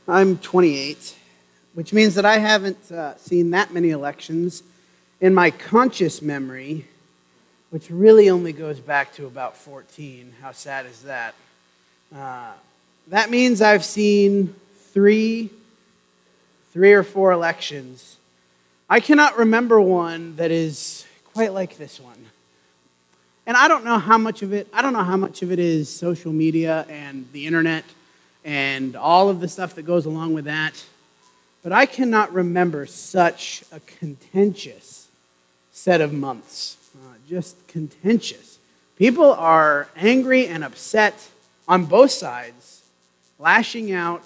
I'm 28, which means that I haven't seen that many elections in my conscious memory, which really only goes back to about 14. How sad is that? That means I've seen three or four elections. I cannot remember one that is quite like this one. And I don't know how much of it is social media and the internet and all of the stuff that goes along with that. But I cannot remember such a contentious set of months. Just contentious. People are angry and upset on both sides, lashing out,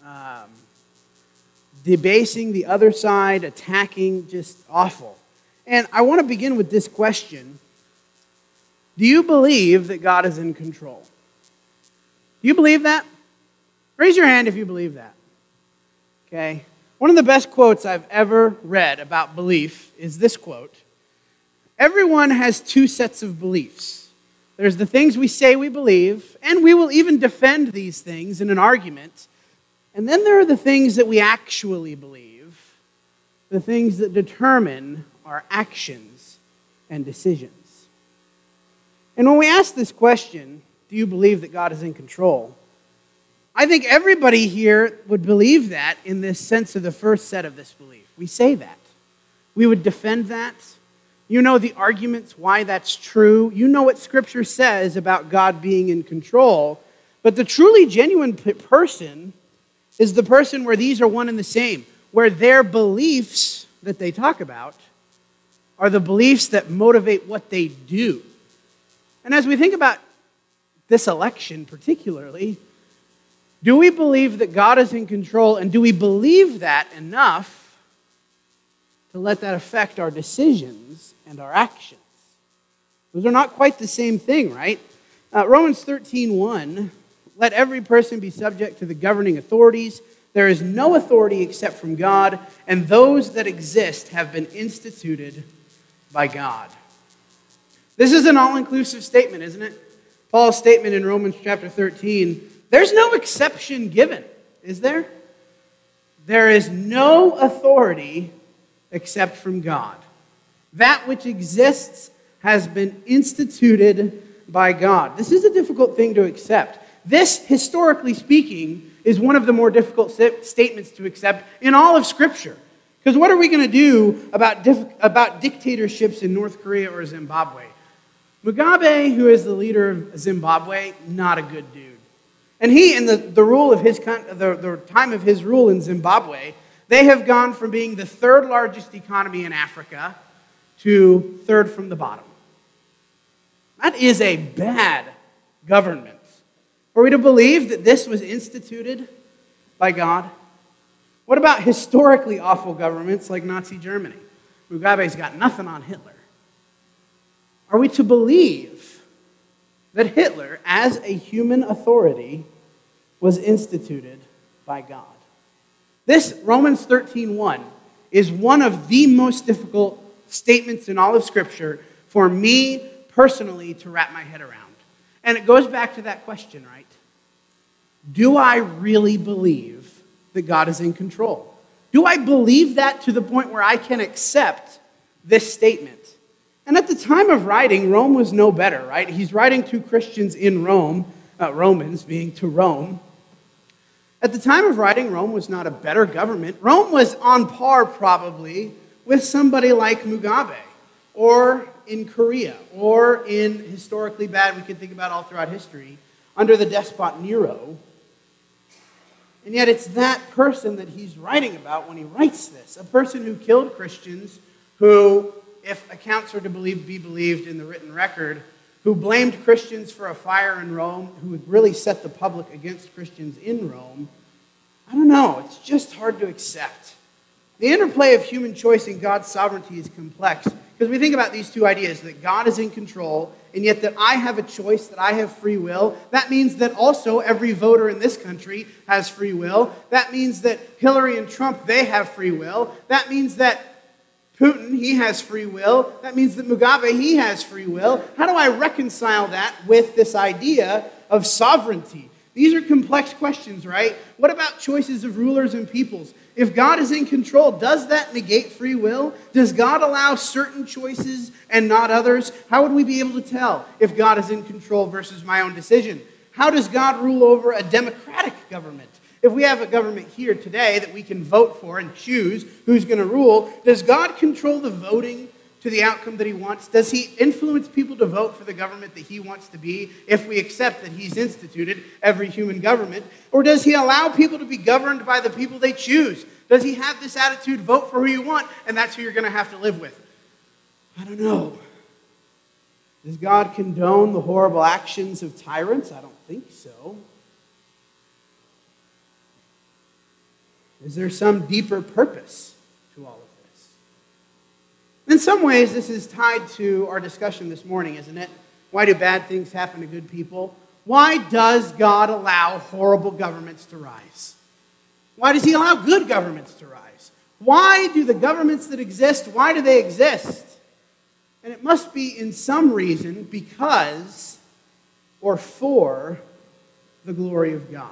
debasing the other side, attacking, just awful. And I want to begin with this question. Do you believe that God is in control? Do you believe that? Raise your hand if you believe that. Okay. One of the best quotes I've ever read about belief is this quote. Everyone has two sets of beliefs. There's the things we say we believe, and we will even defend these things in an argument. And then there are the things that we actually believe, the things that determine our actions and decisions. And when we ask this question, do you believe that God is in control? I think everybody here would believe that in this sense of the first set of this belief. We say that. We would defend that. You know the arguments why that's true. You know what Scripture says about God being in control. But the truly genuine person is the person where these are one and the same, where their beliefs that they talk about are the beliefs that motivate what they do. And as we think about this election particularly, do we believe that God is in control, and do we believe that enough to let that affect our decisions and our actions? Those are not quite the same thing, right? Romans 13:1, let every person be subject to the governing authorities. There is no authority except from God, and those that exist have been instituted by God. This is an all-inclusive statement, isn't it? Paul's statement in Romans chapter 13, there's no exception given, is there? There is no authority except from God. That which exists has been instituted by God. This is a difficult thing to accept. This, historically speaking, is one of the more difficult statements to accept in all of Scripture. Because what are we going to do about dictatorships in North Korea or Zimbabwe? Mugabe, who is the leader of Zimbabwe, not a good dude. And he, in the rule of the time of his rule in Zimbabwe, they have gone from being the third largest economy in Africa to third from the bottom. That is a bad government. Are we to believe that this was instituted by God? What about historically awful governments like Nazi Germany? Mugabe's got nothing on Hitler. Are we to believe that Hitler, as a human authority, was instituted by God? This Romans 13:1 is one of the most difficult statements in all of Scripture for me personally to wrap my head around. And it goes back to that question, right? Do I really believe that God is in control? Do I believe that to the point where I can accept this statement? And at the time of writing, Rome was no better, right? He's writing to Christians in Rome, Romans being to Rome. At the time of writing, Rome was not a better government. Rome was on par probably with somebody like Mugabe, or in Korea, or in historically bad, we can think about all throughout history, under the despot Nero. And yet it's that person that he's writing about when he writes this, a person who killed Christians, who, if accounts are to be believed in the written record, who blamed Christians for a fire in Rome, who would really set the public against Christians in Rome. I don't know, it's just hard to accept. The interplay of human choice and God's sovereignty is complex, because we think about these two ideas, that God is in control, and yet that I have a choice, that I have free will. That means that also every voter in this country has free will. That means that Hillary and Trump, they have free will. That means that Putin, he has free will. That means that Mugabe, he has free will. How do I reconcile that with this idea of sovereignty? These are complex questions, right? What about choices of rulers and peoples? If God is in control, does that negate free will? Does God allow certain choices and not others? How would we be able to tell if God is in control versus my own decision? How does God rule over a democratic government? If we have a government here today that we can vote for and choose who's going to rule, does God control the voting to the outcome that he wants? Does he influence people to vote for the government that he wants to be if we accept that he's instituted every human government? Or does he allow people to be governed by the people they choose? Does he have this attitude, vote for who you want, and that's who you're going to have to live with? I don't know. Does God condone the horrible actions of tyrants? I don't think so. Is there some deeper purpose to all of this? In some ways, this is tied to our discussion this morning, isn't it? Why do bad things happen to good people? Why does God allow horrible governments to rise? Why does he allow good governments to rise? Why do the governments that exist, why do they exist? And it must be in some reason because or for the glory of God.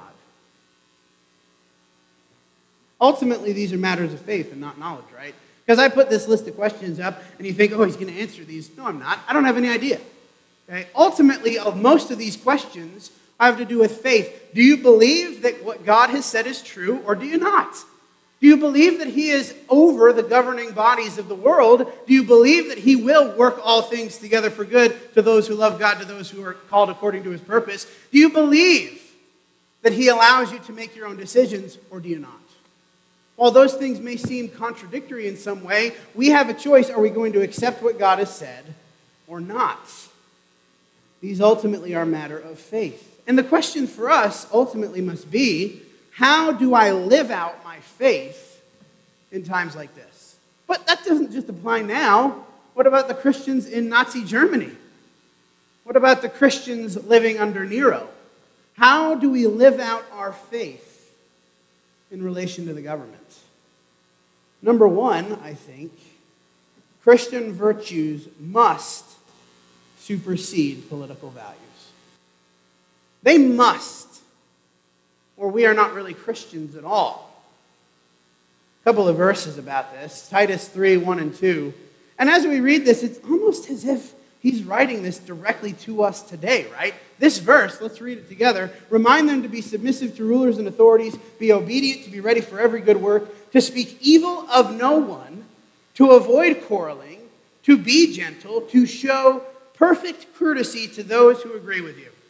Ultimately, these are matters of faith and not knowledge, right? Because I put this list of questions up, and you think, oh, he's going to answer these. No, I'm not. I don't have any idea. Okay? Ultimately, most of these questions have to do with faith. Do you believe that what God has said is true, or do you not? Do you believe that he is over the governing bodies of the world? Do you believe that he will work all things together for good to those who love God, to those who are called according to his purpose? Do you believe that he allows you to make your own decisions, or do you not? While those things may seem contradictory in some way, we have a choice. Are we going to accept what God has said or not? These ultimately are a matter of faith. And the question for us ultimately must be, how do I live out my faith in times like this? But that doesn't just apply now. What about the Christians in Nazi Germany? What about the Christians living under Nero? How do we live out our faith in relation to the government? Number one, I think, Christian virtues must supersede political values. They must, or we are not really Christians at all. A couple of verses about this, Titus 3, 1 and 2. And as we read this, it's almost as if he's writing this directly to us today, right? This verse, let's read it together. Remind them to be submissive to rulers and authorities, be obedient, to be ready for every good work, to speak evil of no one, to avoid quarreling, to be gentle, to show perfect courtesy to those who agree with you.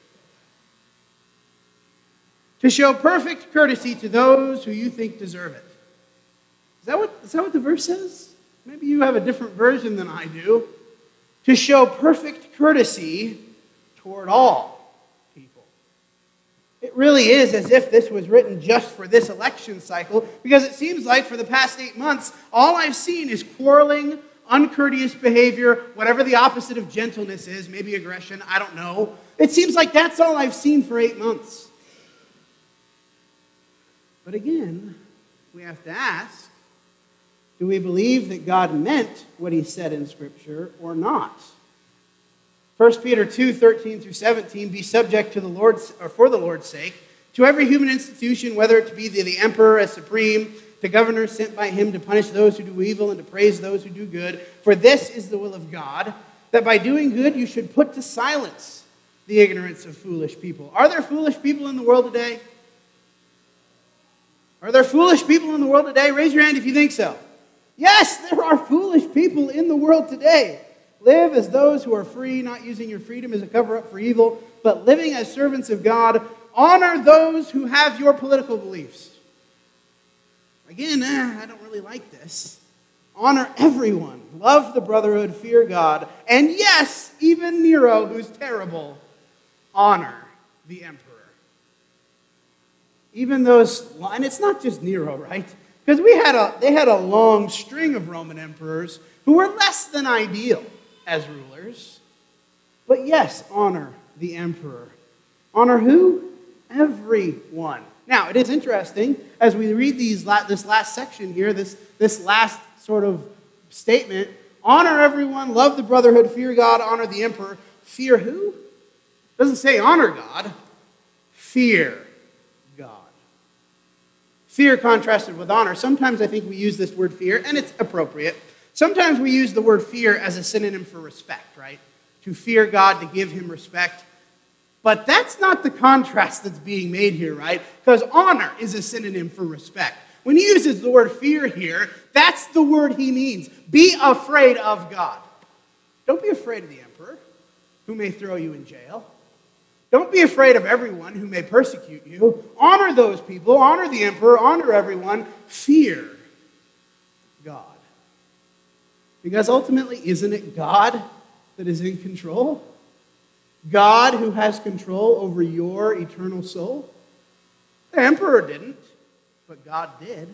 To show perfect courtesy to those who you think deserve it. Is that what the verse says? Maybe you have a different version than I do. To show perfect courtesy toward all people. It really is as if this was written just for this election cycle, because it seems like for the past 8 months, all I've seen is quarreling, uncourteous behavior, whatever the opposite of gentleness is, maybe aggression, I don't know. It seems like that's all I've seen for 8 months. But again, we have to ask, do we believe that God meant what he said in Scripture or not? 1 Peter 2, 13 through 17, be subject to the Lord's, or for the Lord's sake, to every human institution, whether it be the emperor as supreme, to governors sent by him to punish those who do evil and to praise those who do good. For this is the will of God, that by doing good you should put to silence the ignorance of foolish people. Are there foolish people in the world today? Are there foolish people in the world today? Raise your hand if you think so. Yes, there are foolish people in the world today. Live as those who are free, not using your freedom as a cover-up for evil, but living as servants of God. Honor those who have your political beliefs. Again, I don't really like this. Honor everyone. Love the brotherhood, fear God. And yes, even Nero, who's terrible, honor the emperor. Even those, and it's not just Nero, right? Because they had a long string of Roman emperors who were less than ideal as rulers. But yes, honor the emperor. Honor who? Everyone. Now, it is interesting, as we read this last section here, this last sort of statement, honor everyone, love the brotherhood, fear God, honor the emperor. Fear who? It doesn't say honor God. fear God. Fear contrasted with honor. Sometimes I think we use this word fear, and it's appropriate. Sometimes we use the word fear as a synonym for respect, right? To fear God, to give him respect. But that's not the contrast that's being made here, right? Because honor is a synonym for respect. When he uses the word fear here, that's the word he means. Be afraid of God. Don't be afraid of the emperor, who may throw you in jail. Don't be afraid of everyone who may persecute you. Honor those people, honor the emperor, honor everyone. Fear God. Because ultimately, isn't it God that is in control? God who has control over your eternal soul? The emperor didn't, but God did.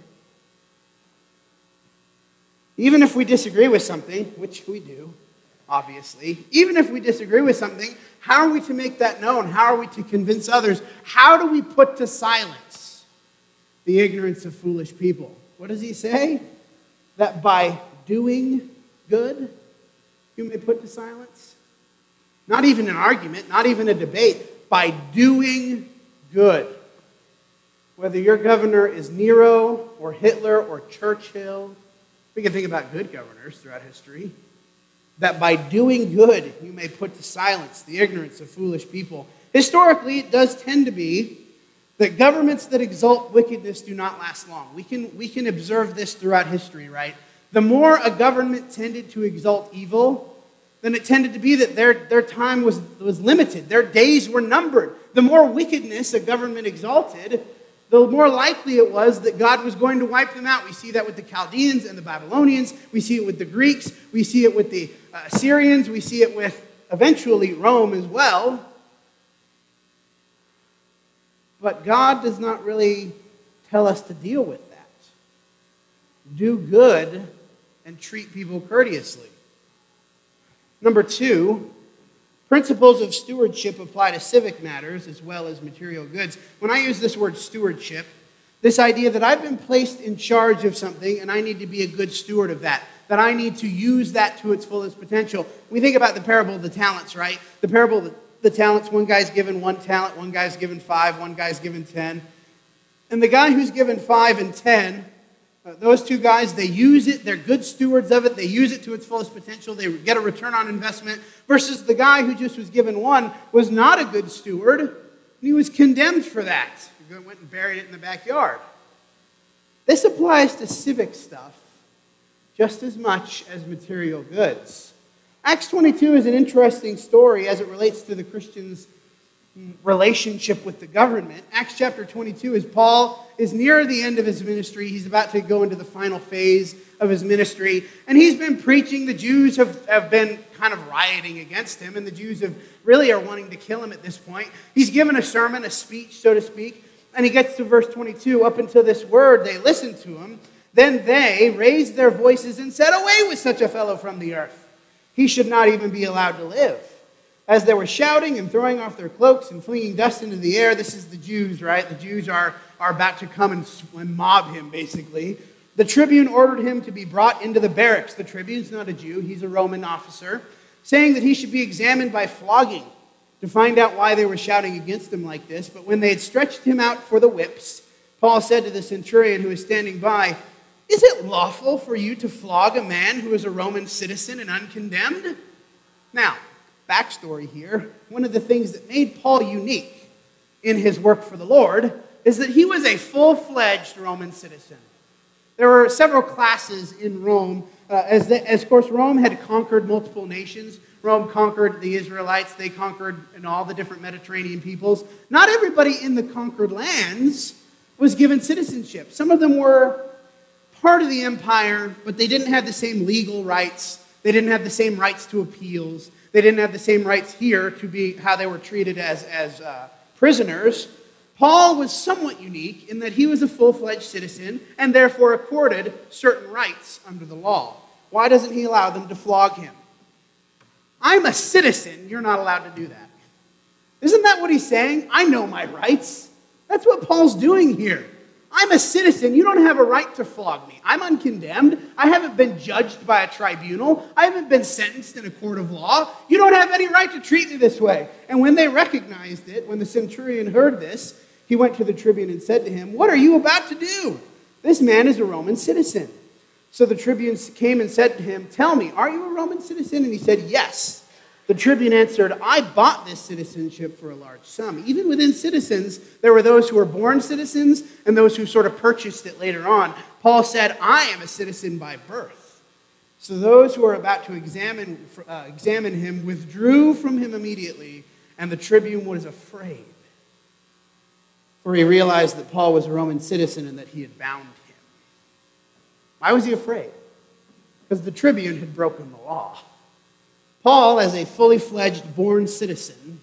Even if we disagree with something, which we do, obviously, even if we disagree with something, how are we to make that known? How are we to convince others? How do we put to silence the ignorance of foolish people? What does he say? That by doing good, you may put to silence? Not even an argument, not even a debate. By doing good. Whether your governor is Nero or Hitler or Churchill, we can think about good governors throughout history. That by doing good, you may put to silence the ignorance of foolish people. Historically, it does tend to be that governments that exalt wickedness do not last long. We can observe this throughout history, right? The more a government tended to exalt evil, then it tended to be that their time was limited. Their days were numbered. The more wickedness a government exalted, the more likely it was that God was going to wipe them out. We see that with the Chaldeans and the Babylonians. We see it with the Greeks. We see it with the Assyrians. We see it with, eventually, Rome as well. But God does not really tell us to deal with that. Do good and treat people courteously. Number 2, principles of stewardship apply to civic matters as well as material goods. When I use this word stewardship, this idea that I've been placed in charge of something and I need to be a good steward of that I need to use that to its fullest potential. We think about the parable of the talents, right? The parable of the talents, one guy's given 1 talent, one guy's given 5, one guy's given 10. And the guy who's given 5 and 10, those 2 guys, they use it, they're good stewards of it, they use it to its fullest potential, they get a return on investment, versus the guy who just was given 1 was not a good steward, and he was condemned for that. He went and buried it in the backyard. This applies to civic stuff just as much as material goods. Acts 22 is an interesting story as it relates to the Christians' relationship with the government. Acts chapter 22 is Paul is near the end of his ministry. He's about to go into the final phase of his ministry. And he's been preaching. The Jews have been kind of rioting against him. And the Jews really are wanting to kill him at this point. He's given a sermon, a speech, so to speak. And he gets to verse 22. Up until this word, they listened to him. Then they raised their voices and said, "Away with such a fellow from the earth. He should not even be allowed to live." As they were shouting and throwing off their cloaks and flinging dust into the air, this is the Jews, right? The Jews are about to come and mob him, basically. The tribune ordered him to be brought into the barracks. The tribune's not a Jew, he's a Roman officer, saying that he should be examined by flogging to find out why they were shouting against him like this. But when they had stretched him out for the whips, Paul said to the centurion who was standing by, "Is it lawful for you to flog a man who is a Roman citizen and uncondemned?" Now, backstory here, one of the things that made Paul unique in his work for the Lord is that he was a full-fledged Roman citizen. There were several classes in Rome. As of course, Rome had conquered multiple nations. Rome conquered the Israelites. They conquered all the different Mediterranean peoples. Not everybody in the conquered lands was given citizenship. Some of them were part of the empire, but they didn't have the same legal rights. They didn't have the same rights to appeals. They didn't have the same rights here to be how they were treated as prisoners. Paul was somewhat unique in that he was a full-fledged citizen and therefore accorded certain rights under the law. Why doesn't he allow them to flog him? I'm a citizen. You're not allowed to do that. Isn't that what he's saying? I know my rights. That's what Paul's doing here. I'm a citizen. You don't have a right to flog me. I'm uncondemned. I haven't been judged by a tribunal. I haven't been sentenced in a court of law. You don't have any right to treat me this way. And when they recognized it, when the centurion heard this, he went to the tribune and said to him, "What are you about to do? This man is a Roman citizen." So the tribune came and said to him, "Tell me, are you a Roman citizen?" And he said, "Yes." The tribune answered, "I bought this citizenship for a large sum." Even within citizens, there were those who were born citizens and those who sort of purchased it later on. Paul said, "I am a citizen by birth." So those who were about to examine him withdrew from him immediately, and the tribune was afraid, for he realized that Paul was a Roman citizen and that he had bound him. Why was he afraid? Because the tribune had broken the law. Paul, as a fully fledged born citizen,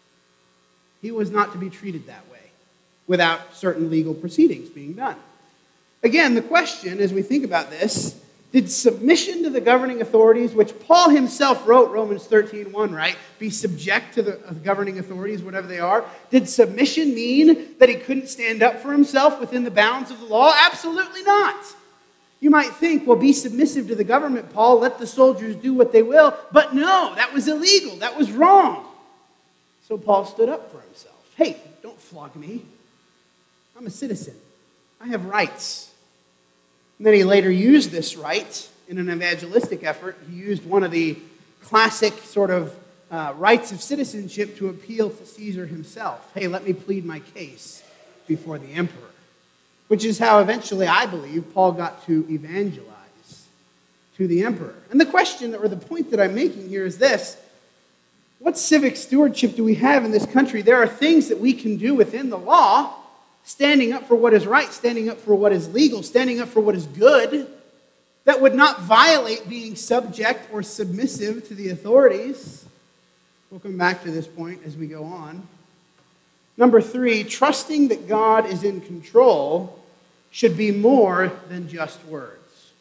he was not to be treated that way without certain legal proceedings being done. Again, the question as we think about this, did submission to the governing authorities, which Paul himself wrote, Romans 13:1, right? Be subject to the governing authorities, whatever they are. Did submission mean that he couldn't stand up for himself within the bounds of the law? Absolutely not. You might think, well, be submissive to the government, Paul. Let the soldiers do what they will. But no, that was illegal. That was wrong. So Paul stood up for himself. Hey, don't flog me. I'm a citizen. I have rights. And then he later used this right in an evangelistic effort. He used one of the classic sort of rights of citizenship to appeal to Caesar himself. Hey, let me plead my case before the emperor. Which is how eventually, I believe, Paul got to evangelize to the emperor. And the question, or the point that I'm making here is this: what civic stewardship do we have in this country? There are things that we can do within the law, standing up for what is right, standing up for what is legal, standing up for what is good, that would not violate being subject or submissive to the authorities. We'll come back to this point as we go on. Number 3, trusting that God is in control should be more than just words.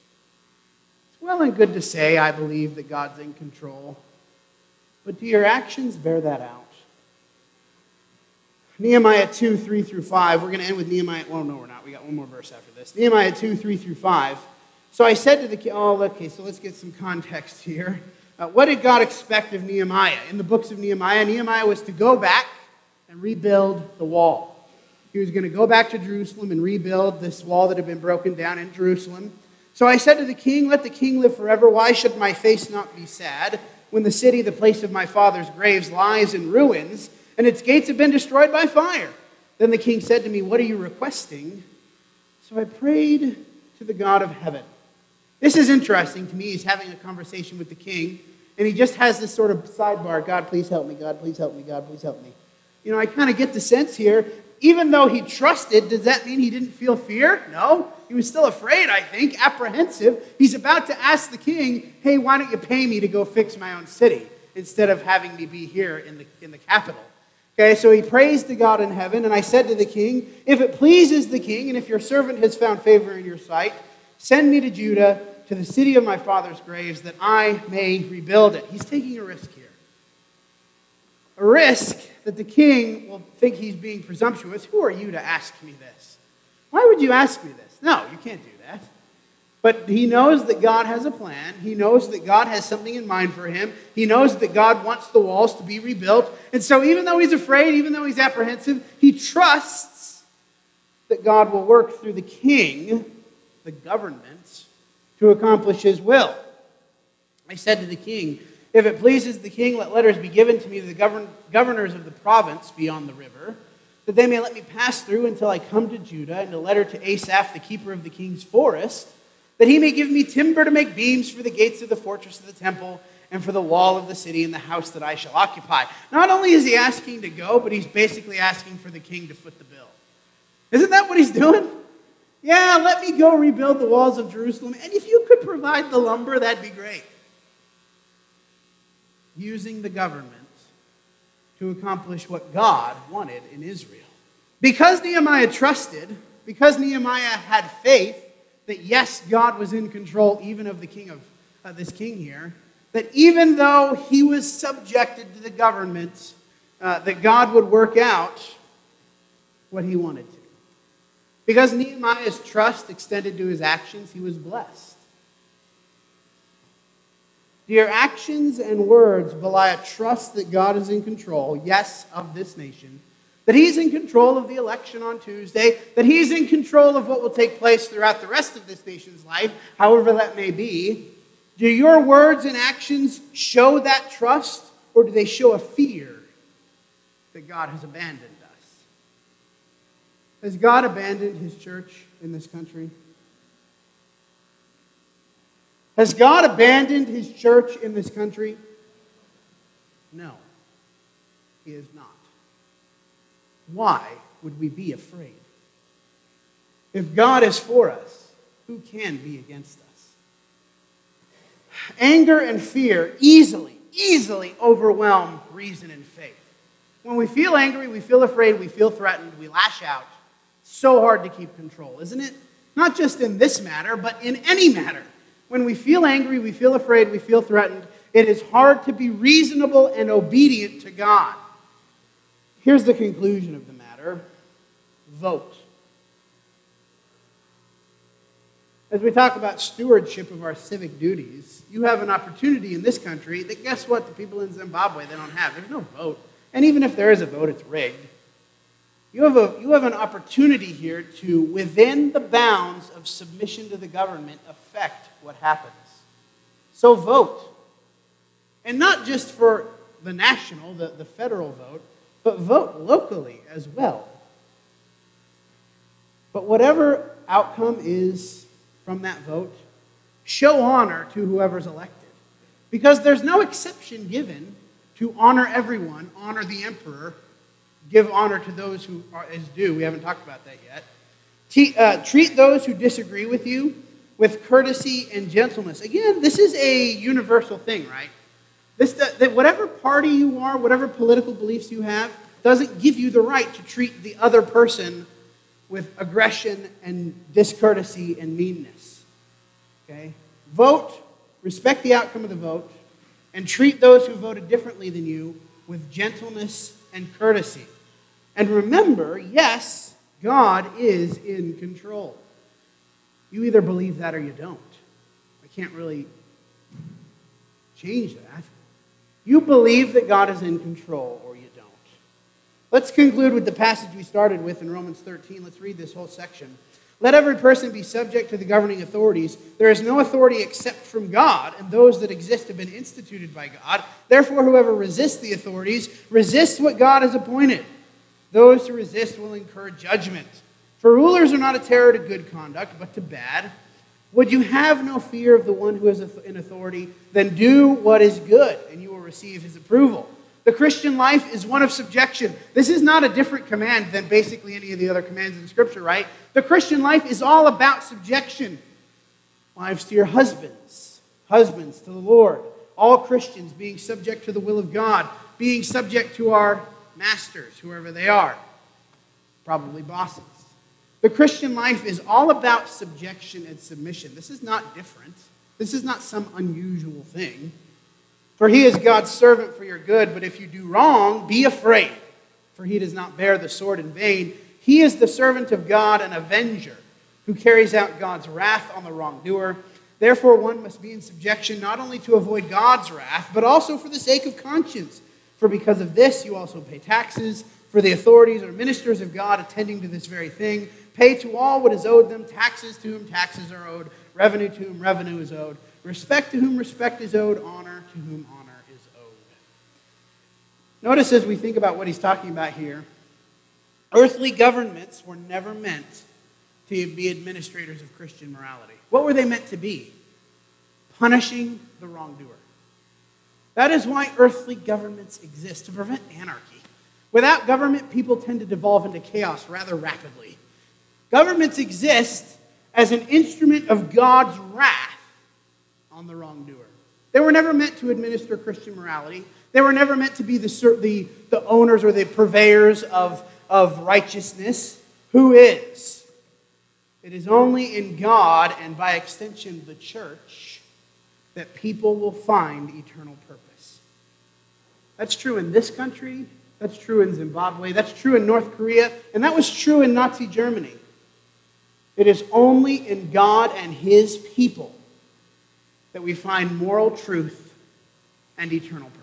It's well and good to say, I believe that God's in control, but do your actions bear that out? Nehemiah 2, 3 through 5. We're going to end with Nehemiah. Well, no, we're not. We got one more verse after this. Nehemiah 2, 3 through 5. So I said to the king, so let's get some context here. What did God expect of Nehemiah? In the books of Nehemiah, Nehemiah was to go back and rebuild the wall. He was going to go back to Jerusalem and rebuild this wall that had been broken down in Jerusalem. So I said to the king, "Let the king live forever. Why should my face not be sad when the city, the place of my father's graves, lies in ruins, and its gates have been destroyed by fire?" Then the king said to me, "What are you requesting?" So I prayed to the God of heaven. This is interesting to me. He's having a conversation with the king, and he just has this sort of sidebar: "God, please help me. God, please help me. God, please help me." You know, I kind of get the sense here, even though he trusted, does that mean he didn't feel fear? No. He was still afraid, I think, apprehensive. He's about to ask the king, "Hey, why don't you pay me to go fix my own city instead of having me be here in the capital?" Okay, so he prays to God in heaven, and I said to the king, "If it pleases the king, and if your servant has found favor in your sight, send me to Judah, to the city of my father's graves, that I may rebuild it." He's taking a risk here. A risk that the king will think he's being presumptuous. Who are you to ask me this? Why would you ask me this? No, you can't do that. But he knows that God has a plan. He knows that God has something in mind for him. He knows that God wants the walls to be rebuilt. And so even though he's afraid, even though he's apprehensive, he trusts that God will work through the king, the government, to accomplish his will. I said to the king, "If it pleases the king, let letters be given to me to the governors of the province beyond the river, that they may let me pass through until I come to Judah, and a letter to Asaph, the keeper of the king's forest, that he may give me timber to make beams for the gates of the fortress of the temple, and for the wall of the city and the house that I shall occupy." Not only is he asking to go, but he's basically asking for the king to foot the bill. Isn't that what he's doing? Yeah, let me go rebuild the walls of Jerusalem, and if you could provide the lumber, that'd be great. Using the government to accomplish what God wanted in Israel. Because Nehemiah trusted, because Nehemiah had faith that yes, God was in control even of the king of this king here, that even though he was subjected to the government, that God would work out what he wanted to. Because Nehemiah's trust extended to his actions, he was blessed. Do your actions and words belie a trust that God is in control, yes, of this nation, that he's in control of the election on Tuesday, that he's in control of what will take place throughout the rest of this nation's life, however that may be? Do your words and actions show that trust, or do they show a fear that God has abandoned us? Has God abandoned his church in this country? Has God abandoned his church in this country? No, he has not. Why would we be afraid? If God is for us, who can be against us? Anger and fear easily overwhelm reason and faith. When we feel angry, we feel afraid, we feel threatened, we lash out. So hard to keep control, isn't it? Not just in this matter, but in any matter. When we feel angry, we feel afraid, we feel threatened, it is hard to be reasonable and obedient to God. Here's the conclusion of the matter. Vote. As we talk about stewardship of our civic duties, you have an opportunity in this country that, guess what, the people in Zimbabwe, they don't have. There's no vote. And even if there is a vote, it's rigged. You have an opportunity here to, within the bounds of submission to the government, affect what happens. So vote. And not just for the national, the federal vote, but vote locally as well. But whatever outcome is from that vote, show honor to whoever's elected. Because there's no exception given to honor everyone, honor the emperor, give honor to those who is due. We haven't talked about that yet. Treat those who disagree with you with courtesy and gentleness. Again, this is a universal thing, right? That whatever party you are, whatever political beliefs you have, doesn't give you the right to treat the other person with aggression and discourtesy and meanness. Okay? Vote, respect the outcome of the vote, and treat those who voted differently than you with gentleness and courtesy. And remember, yes, God is in control. You either believe that or you don't. I can't really change that. You believe that God is in control or you don't. Let's conclude with the passage we started with in Romans 13. Let's read this whole section. Let every person be subject to the governing authorities. There is no authority except from God, and those that exist have been instituted by God. Therefore, whoever resists the authorities resists what God has appointed. Those who resist will incur judgment. For rulers are not a terror to good conduct, but to bad. Would you have no fear of the one who is in authority? Then do what is good, and you will receive his approval. The Christian life is one of subjection. This is not a different command than basically any of the other commands in Scripture, right? The Christian life is all about subjection. Wives to your husbands, husbands to the Lord. All Christians being subject to the will of God, being subject to our masters, whoever they are, probably bosses. The Christian life is all about subjection and submission. This is not different. This is not some unusual thing. For he is God's servant for your good, but if you do wrong, be afraid, for he does not bear the sword in vain. He is the servant of God, an avenger, who carries out God's wrath on the wrongdoer. Therefore, one must be in subjection not only to avoid God's wrath, but also for the sake of conscience. For because of this, you also pay taxes, for the authorities are ministers of God attending to this very thing. Pay to all what is owed them, taxes to whom taxes are owed, revenue to whom revenue is owed, respect to whom respect is owed, honor to whom honor is owed. Notice as we think about what he's talking about here, earthly governments were never meant to be administrators of Christian morality. What were they meant to be? Punishing the wrongdoer. That is why earthly governments exist, to prevent anarchy. Without government, people tend to devolve into chaos rather rapidly. Governments exist as an instrument of God's wrath on the wrongdoer. They were never meant to administer Christian morality. They were never meant to be the owners or the purveyors of righteousness. Who is? It is only in God, and by extension the church, that people will find eternal purpose. That's true in this country. That's true in Zimbabwe. That's true in North Korea. And that was true in Nazi Germany. It is only in God and His people that we find moral truth and eternal purpose.